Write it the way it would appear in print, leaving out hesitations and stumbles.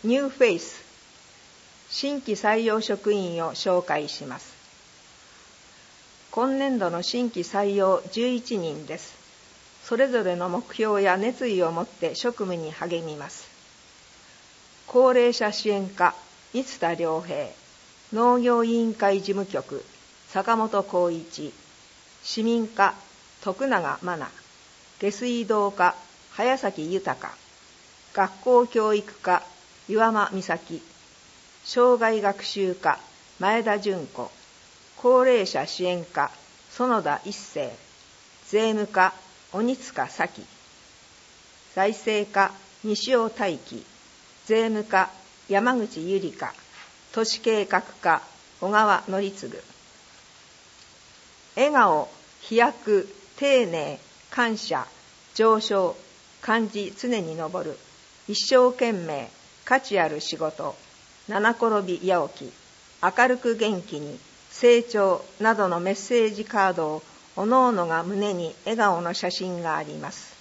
ニューフェイス新規採用職員を紹介します。今年度の新規採用11人です。それぞれの目標や熱意を持って職務に励みます。高齢者支援課三田良平、農業委員会事務局坂本浩一、市民課徳永真奈、下水道課早崎豊、学校教育課岩間美咲、障害学習課前田純子、高齢者支援課園田一世、税務課鬼塚咲、財政課西尾大輝、税務課山口ゆりか、都市計画課小川則次。笑顔、飛躍、丁寧、感謝、上昇、漢字常に昇る、一生懸命、価値ある仕事、七転び八起き、明るく元気に、成長などのメッセージカードをおのおのが胸に笑顔の写真があります。